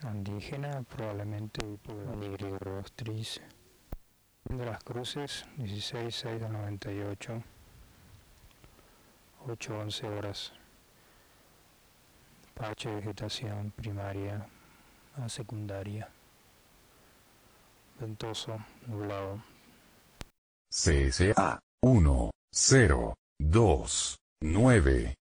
andígena, probablemente Nigriorostris. De las cruces, 16-6 del 98, 8-11 horas. Parche de vegetación primaria a secundaria. Ventoso, nublado. CSA 1, 0, 2, 9.